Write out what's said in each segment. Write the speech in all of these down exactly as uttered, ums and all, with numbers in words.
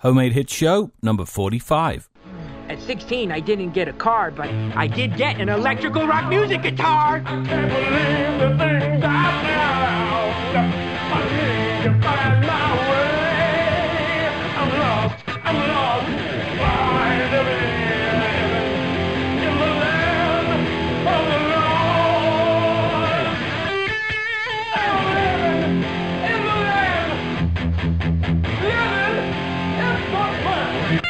Homemade Hit Show, number forty-five. At sixteen, I didn't get a car, but I did get an electrical rock music guitar. I can't believe the things I found. I need to find my way. I'm lost, I'm lost. Find me in the land of the Lord. I'm living in the land, living in the fun.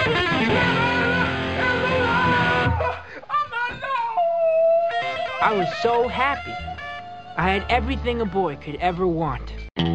I was so happy. I had everything a boy could ever want.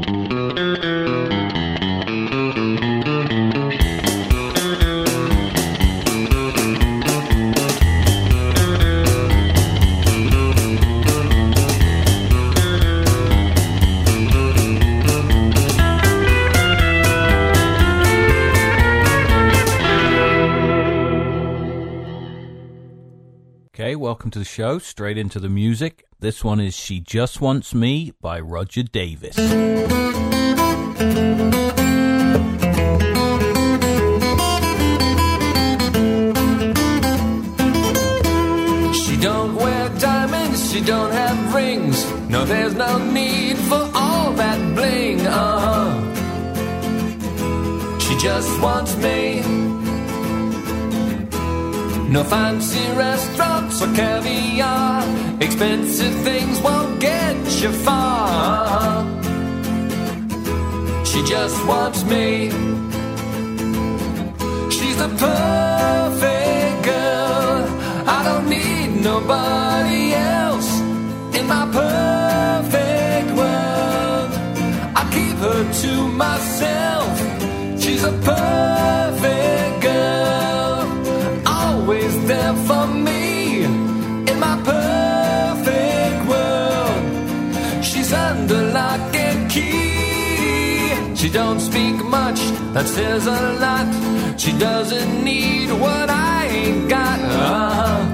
Okay, welcome to the show. Straight into the music. This one is She Just Wants Me by Roger Davis. She don't wear diamonds, she don't have rings. No, there's no need for all that bling. Uh-huh. She just wants me. No fancy restaurants or caviar. Expensive things won't get you far. She just wants me. She's the perfect girl. I don't need nobody else in my perfect world. I keep her to myself. She's a perfect girl, always there for me in my perfect world. She's under lock and key. She don't speak much, that says a lot. She doesn't need what I ain't got. Uh-huh.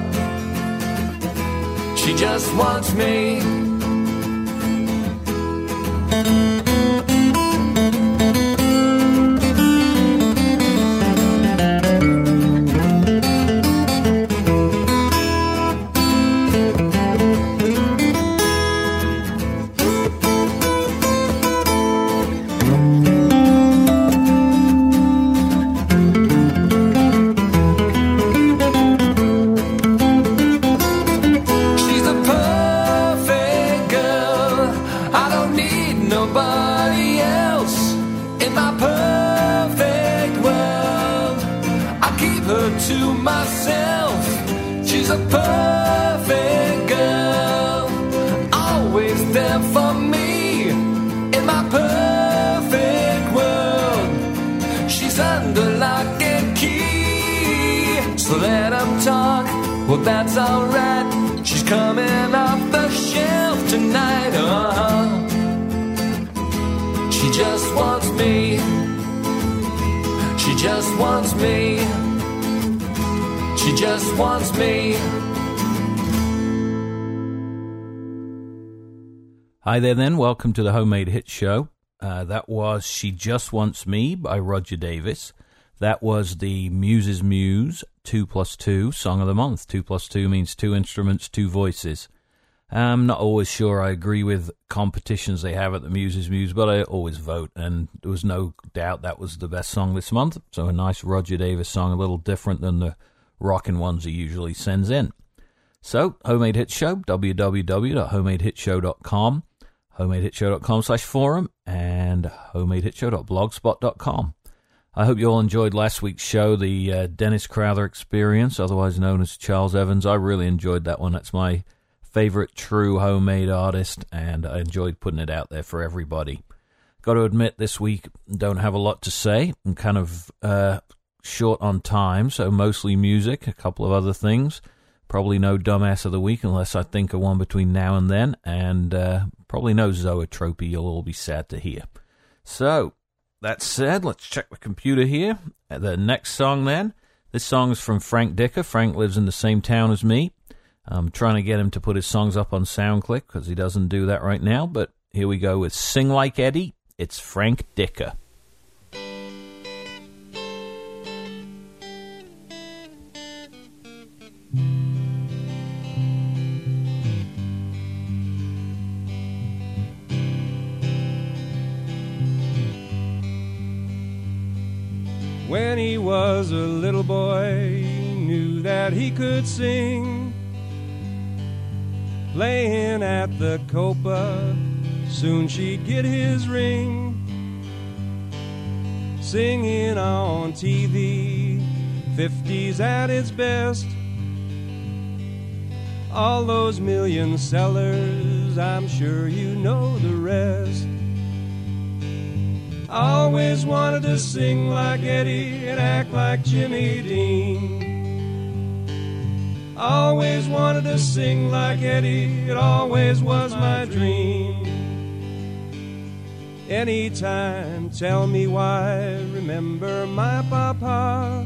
She just wants me. To myself, she's a perfect girl, always there for me in my perfect world. She's under lock and key, so let them talk, well that's alright. She's coming off the shelf tonight. Uh-huh. She just wants me. She just wants me. She just wants me. Hi there then, welcome to the Homemade Hit Show. Uh, that was She Just Wants Me by Roger Davis. That was the Muse's Muse two plus two Song of the Month. two plus two means two instruments, two voices. I'm not always sure I agree with competitions they have at the Muse's Muse, but I always vote, and there was no doubt that was the best song this month. So a nice Roger Davis song, a little different than the rockin' ones he usually sends in. So, Homemade Hit Show, w w w dot homemade hit show dot com, homemade hit show dot com slash forum, and homemade hit show dot blogspot dot com. I hope you all enjoyed last week's show, the uh, Dennis Crowther Experience, otherwise known as Charles Evans. I really enjoyed that one. That's my favorite true homemade artist, and I enjoyed putting it out there for everybody. Got to admit, this week, don't have a lot to say. I'm kind of uh, short on time, so mostly music, a couple of other things. Probably no Dumbass of the Week unless I think of one between now and then, and uh, probably no Zoetropy you'll all be sad to hear. So, that said, let's check the computer here. The next song then, this song's from Frank Dicker. Frank lives in the same town as me. I'm trying to get him to put his songs up on SoundClick because he doesn't do that right now, but here we go with Sing Like Eddie. It's Frank Dicker. When he was a little boy, he knew that he could sing. Playing at the Copa, soon she'd get his ring. Singing on T V, fifties at its best. All those million sellers, I'm sure you know the rest. Always wanted to sing like Eddie and act like Jimmy Dean. Always wanted to sing like Eddie, it always was my dream. Anytime, tell me why, remember my papa.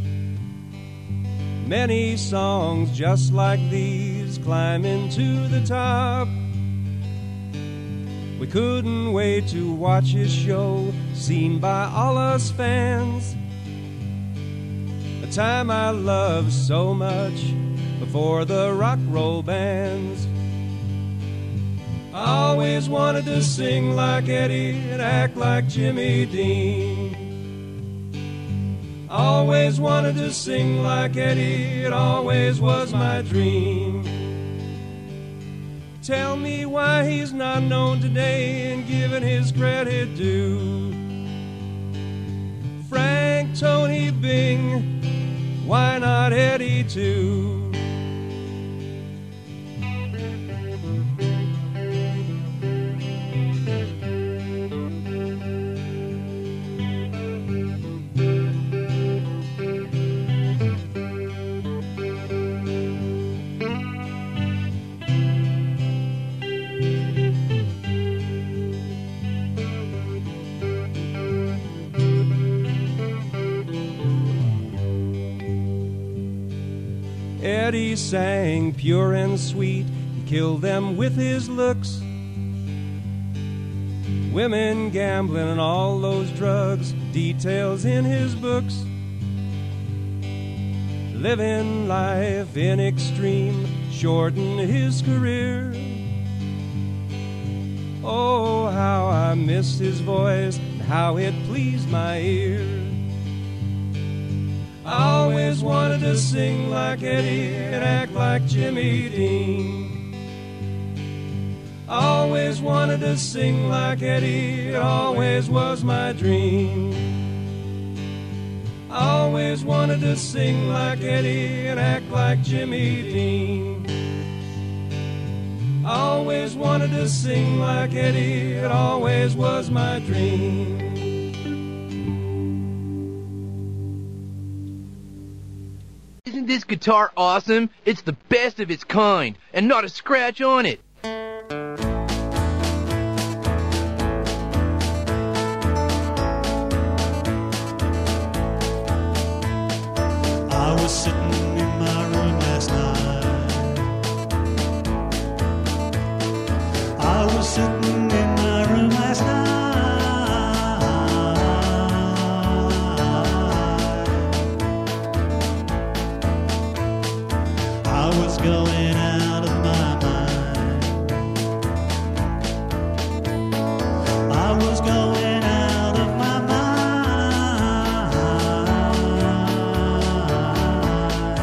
Many songs just like these, climbing to the top. We couldn't wait to watch his show, seen by all us fans. A time I loved so much, before the rock roll bands. I always wanted to sing like Eddie and act like Jimmy Dean. Always wanted to sing like Eddie, it always was my dream. Tell me why he's not known today and given his credit due. Frank, Tony, Bing, why not Eddie too? Eddie sang pure and sweet, he killed them with his looks. Women, gambling, and all those drugs, details in his books. Living life in extreme, shortened his career. Oh, how I missed his voice, and how it pleased my ear. I always wanted to sing like Eddie and act like Jimmy Dean. I always wanted to sing like Eddie, it always was my dream. I always wanted to sing like Eddie and act like Jimmy Dean. I always wanted to sing like Eddie, it always was my dream. Isn't this guitar awesome? It's the best of its kind, and not a scratch on it. I was sitting in my room last night. I was sitting in my room last night. I was going out of my mind. I was going out of my mind.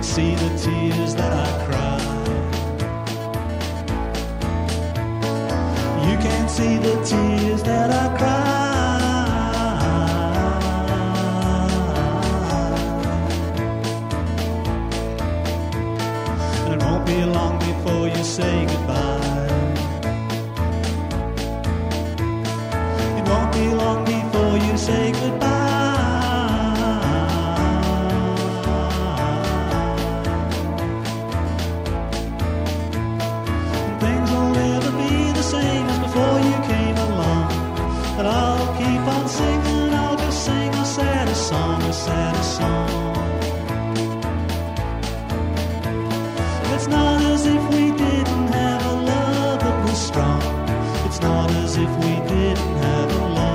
see the tears that I cry. You can't see the tears that I cry. And it won't be long before you say goodbye. It won't be long before you say goodbye. Before you came along, but I'll keep on singing, I'll just sing a saddest song, a saddest song. It's not as if we didn't have a love that was strong. It's not as if we didn't have a love.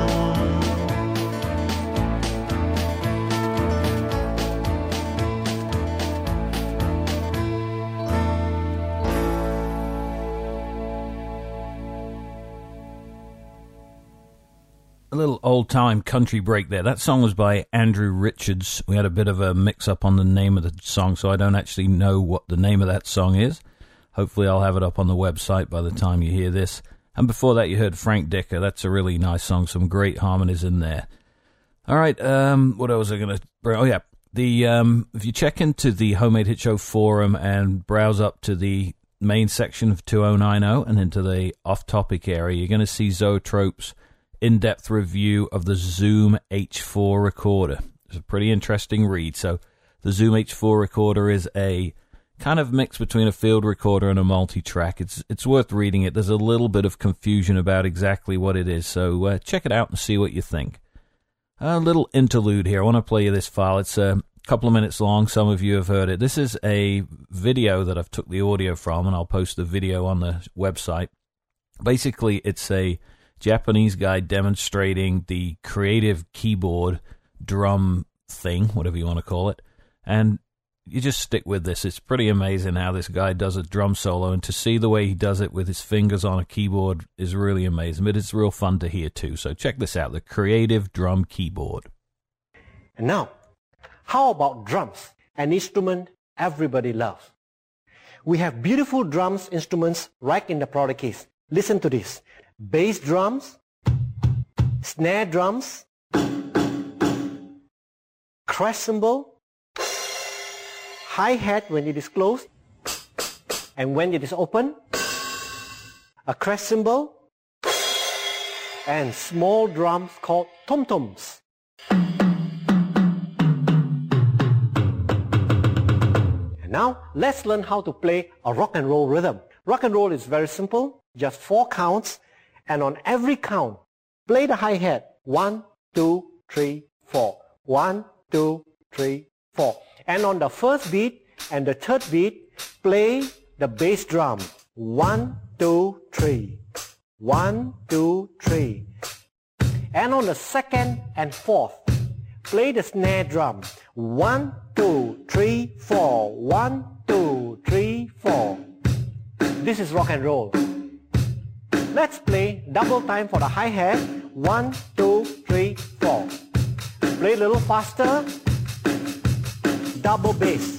A little old-time country break there. That song was by Andrew Richards. We had a bit of a mix-up on the name of the song, so I don't actually know what the name of that song is. Hopefully I'll have it up on the website by the time you hear this. And before that, you heard Frank Dicker. That's a really nice song. Some great harmonies in there. All right, um, what else was I going to bring? Oh, yeah. The um, if you check into the Homemade Hit Show forum and browse up to the main section of two thousand ninety and into the off-topic area, you're going to see Zoetrope's in-depth review of the Zoom H four recorder. It's a pretty interesting read. So the Zoom H four recorder is a kind of mix between a field recorder and a multi-track. It's it's worth reading it. There's a little bit of confusion about exactly what it is, so uh, check it out and see what you think. A little interlude here. I want to play you this file. It's a couple of minutes long. Some of you have heard it. This is a video that I've took the audio from, and I'll post the video on the website. Basically, it's a Japanese guy demonstrating the creative keyboard drum thing, whatever you want to call it, and you just stick with this. It's pretty amazing how this guy does a drum solo, and to see the way he does it with his fingers on a keyboard is really amazing, but it's real fun to hear too. So check this out, the creative drum keyboard. And now, how about drums, an instrument everybody loves? We have beautiful drums instruments right in the product case. Listen to this. Bass drums, snare drums, crash cymbal, hi-hat when it is closed, and when it is open, a crash cymbal, and small drums called tom-toms. And now, let's learn how to play a rock and roll rhythm. Rock and roll is very simple, just four counts. And on every count, play the hi-hat. One, two, three, four. One, two, three, four. And on the first beat and the third beat, play the bass drum. One, two, three. One, two, three. And on the second and fourth, play the snare drum. One, two, three, four. One, two, three, four. This is rock and roll. Let's play double time for the hi-hat. One, two, three, four. Play a little faster. Double bass.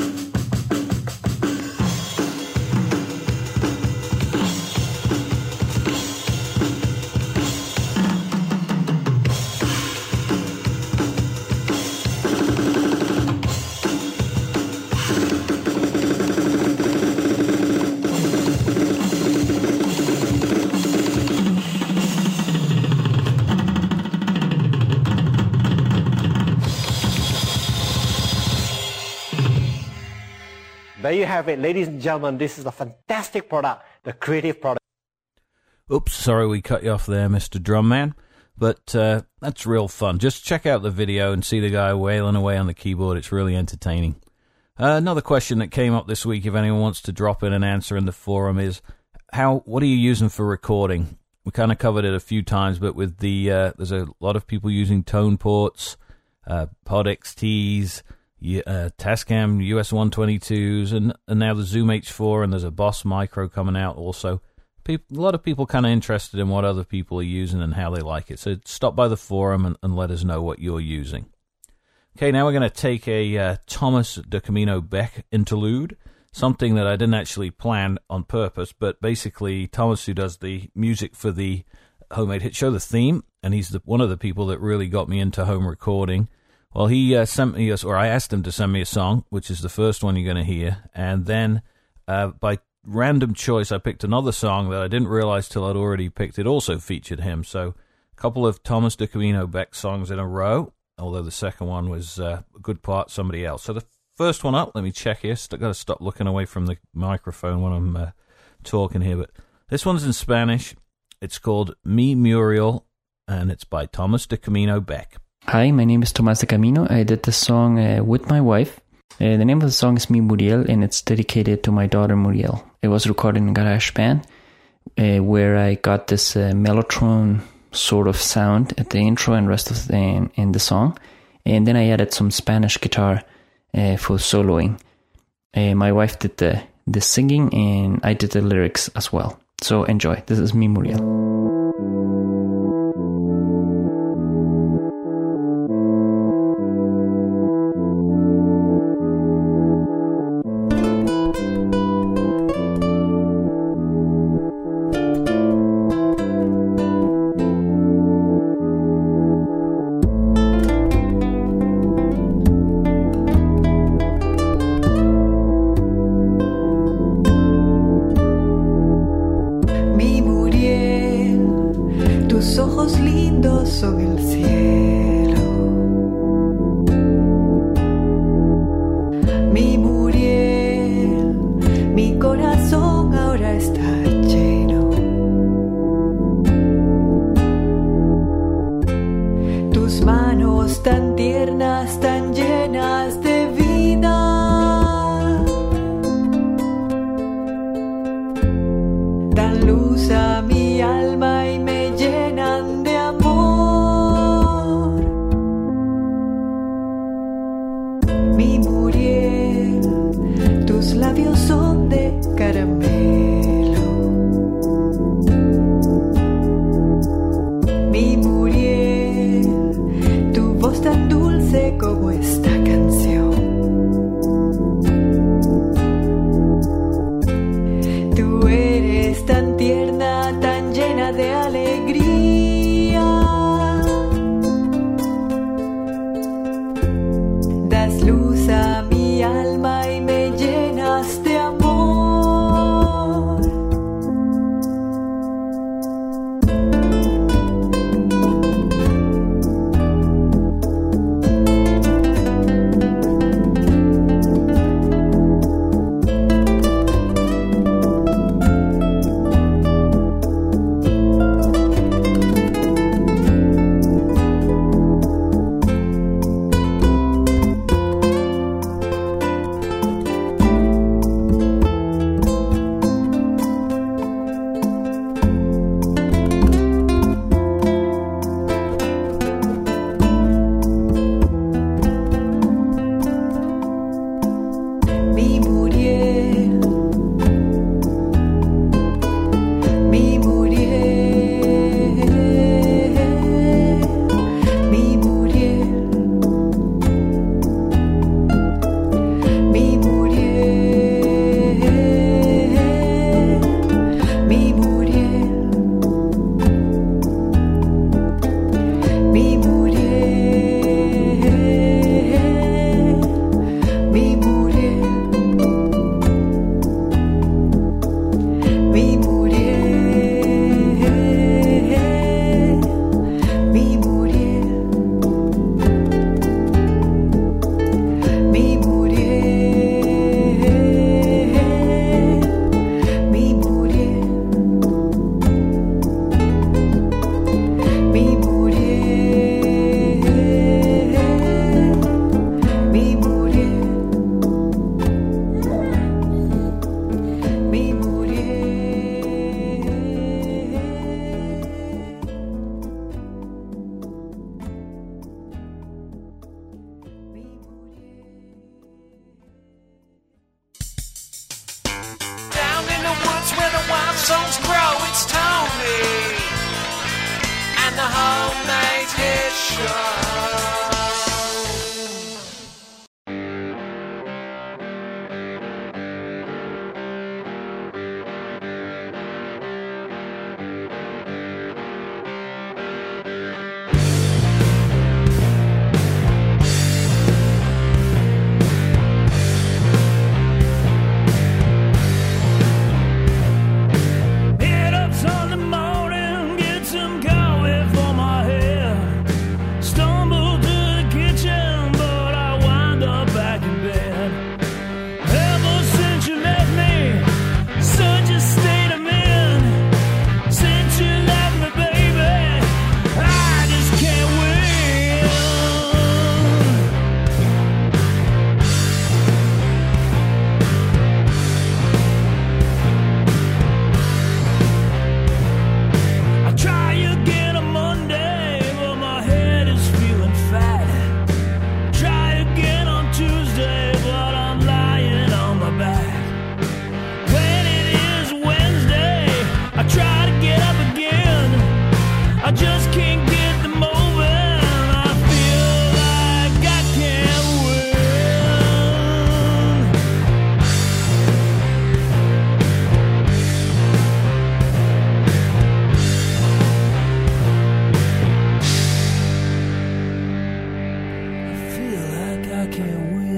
There you have it, ladies and gentlemen. This is a fantastic product, the creative product. Oops, sorry we cut you off there, Mister Drumman. But uh, that's real fun. Just check out the video and see the guy wailing away on the keyboard. It's really entertaining. Uh, another question that came up this week, if anyone wants to drop in an answer in the forum, is how? What are you using for recording? We kind of covered it a few times, but with the uh, there's a lot of people using tone ports, uh, Pod X Ts, uh, Tascam U S one twenty-twos, and, and now the Zoom H four, and there's a Boss Micro coming out also. People, a lot of people kind of interested in what other people are using and how they like it. So stop by the forum and, and let us know what you're using. Okay, now we're going to take a uh, Thomas de Camino Beck interlude, something that I didn't actually plan on purpose, but basically Thomas, who does the music for the Homemade Hit Show, the theme, and he's the, one of the people that really got me into home recording. Well, he uh, sent me, a, or I asked him to send me a song, which is the first one you're going to hear, and then uh, by random choice, I picked another song that I didn't realize till I'd already picked. It also featured him, so a couple of Thomas de Camino Beck songs in a row, although the second one was uh, a good part somebody else. So the first one up, let me check here. I've got to stop looking away from the microphone when I'm uh, talking here, but this one's in Spanish. It's called Mi Muriel, and it's by Thomas de Camino Beck. Hi, my name is Thomas de Camino. I did this song uh, with my wife. Uh, the name of the song is Mi Muriel, and it's dedicated to my daughter Muriel. It was recorded in GarageBand, uh, where I got this uh, mellotron sort of sound at the intro and rest of the in, in the song, and then I added some Spanish guitar uh, for soloing. Uh, my wife did the the singing, and I did the lyrics as well. So enjoy. This is Mi Muriel. songs grow, it's Tony and the Homemade Hit Show. can't win.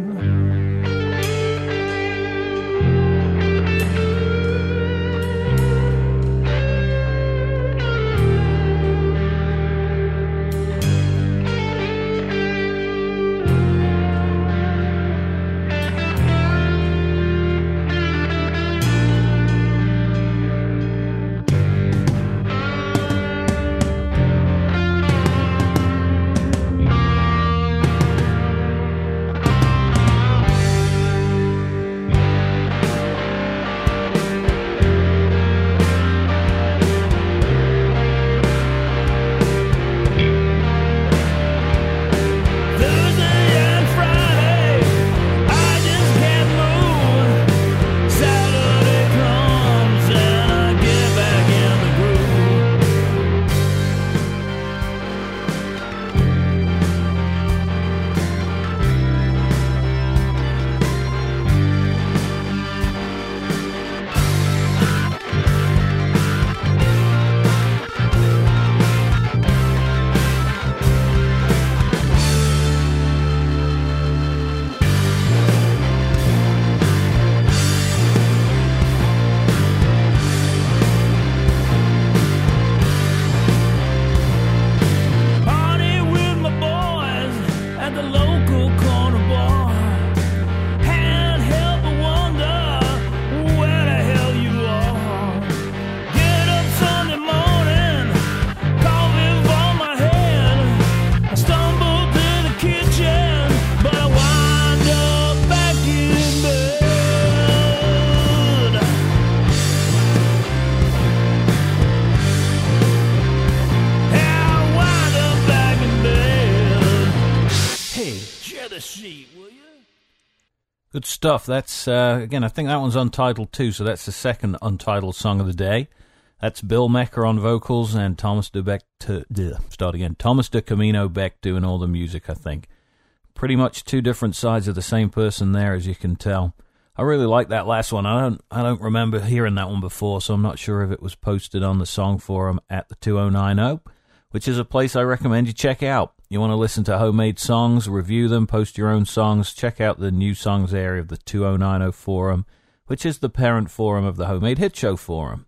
Good stuff. That's, uh, again, I think that one's untitled too, so that's the second untitled song of the day. That's Bill Mecker on vocals and Thomas de Beck, to, uh, start again, Thomas de Camino Beck doing all the music, I think. Pretty much two different sides of the same person there, as you can tell. I really like that last one. I don't I don't remember hearing that one before, so I'm not sure if it was posted on the song forum at the two oh nine oh, which is a place I recommend you check out. You want to listen to homemade songs, review them, post your own songs, check out the new songs area of the two oh nine oh forum, which is the parent forum of the Homemade Hit Show forum.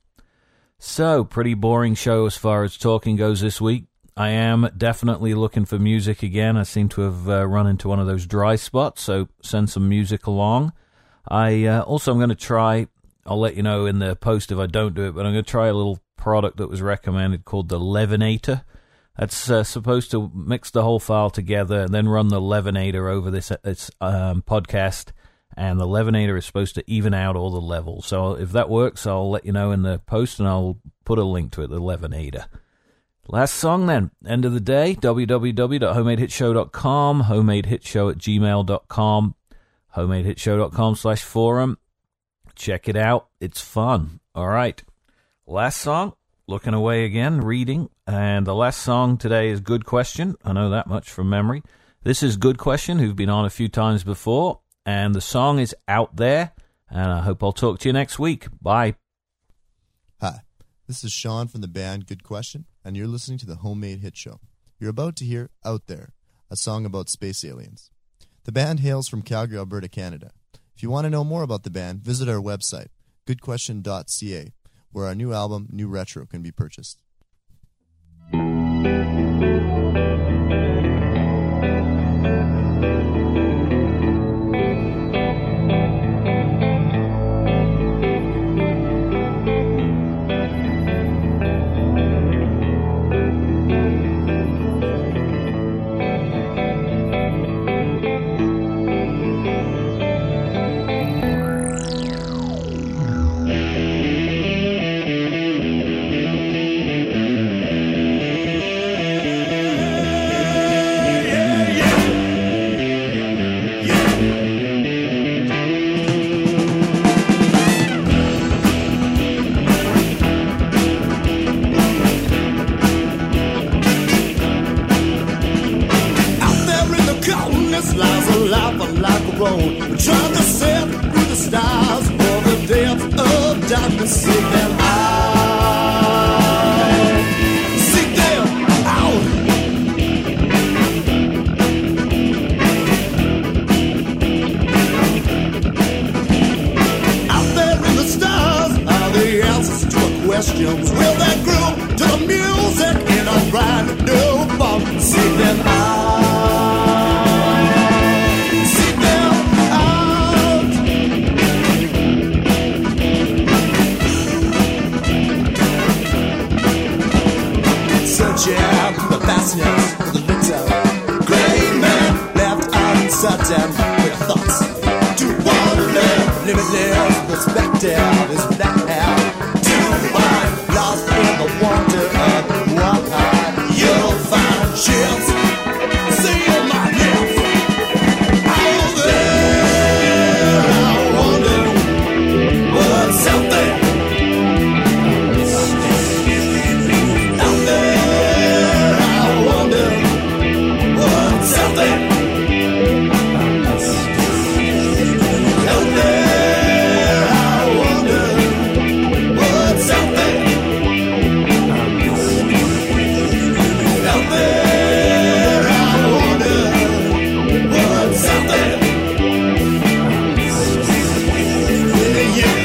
So, pretty boring show as far as talking goes this week. I am definitely looking for music again. I seem to have uh, run into one of those dry spots, so send some music along. I uh, also am going to try, I'll let you know in the post if I don't do it, but I'm going to try a little product that was recommended called the Levinator. That's uh, supposed to mix the whole file together and then run the Levinator over this, this um, podcast, and the Levinator is supposed to even out all the levels. So if that works, I'll let you know in the post, and I'll put a link to it, the Levinator. Last song then, end of the day, w w w dot homemade hit show dot com, homemade hit show at gmail dot com, homemade hit show dot com slash forum. Check it out. It's fun. All right. Last song, looking away again, reading. And the last song today is Good Question. I know that much from memory. This is Good Question, who've been on a few times before. And the song is Out There. And I hope I'll talk to you next week. Bye. Hi, this is Sean from the band Good Question, and you're listening to the Homemade Hit Show. You're about to hear Out There, a song about space aliens. The band hails from Calgary, Alberta, Canada. If you want to know more about the band, visit our website, good question dot c a, where our new album, New Retro, can be purchased. uncertain with your thoughts. To wonder, limitless perspective is that how to find lost in the wonder of one eye. You'll find ships. See in my lips. Out there, I wonder what's out there. Out there, I wonder what's out there. Out there, I wonder what's out there. Out there, I wonder what's out there. Yeah, yeah.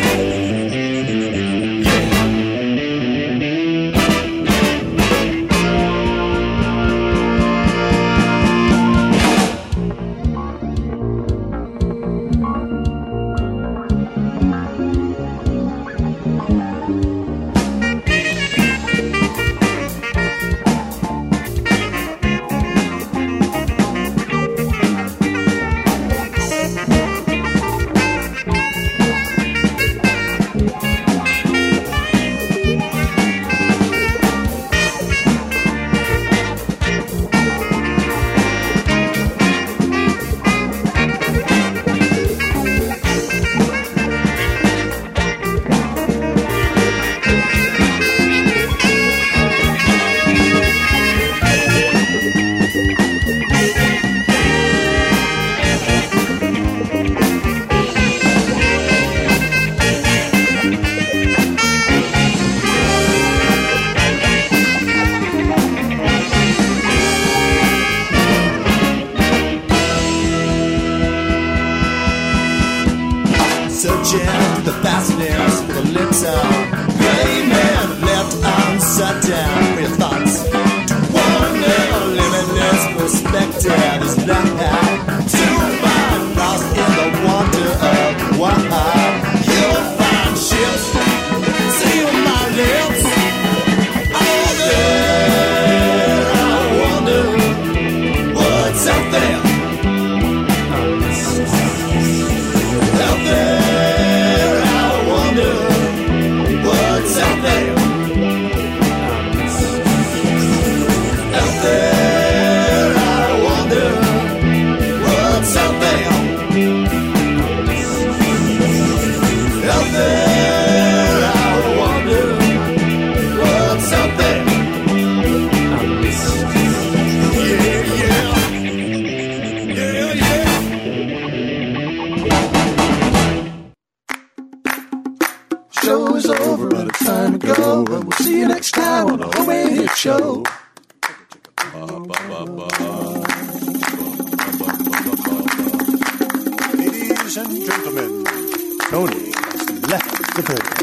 Searching through the vastness for the lips of gray men left uncertain for your thoughts. To wonder, limitless perspective is that how to find lost in the wonder of one eye. You'll find ships, seal my lips. Out there, I wonder what's out there. Out there, I wonder what's out there. Out there, I wonder what's out there. Out there, I wonder what's out there. Yeah, yeah. Yeah, yeah. Show's over, but it's time to go. And we'll see you next time on the Homemade Hit Show. Ladies and gentlemen, Tony has left the building.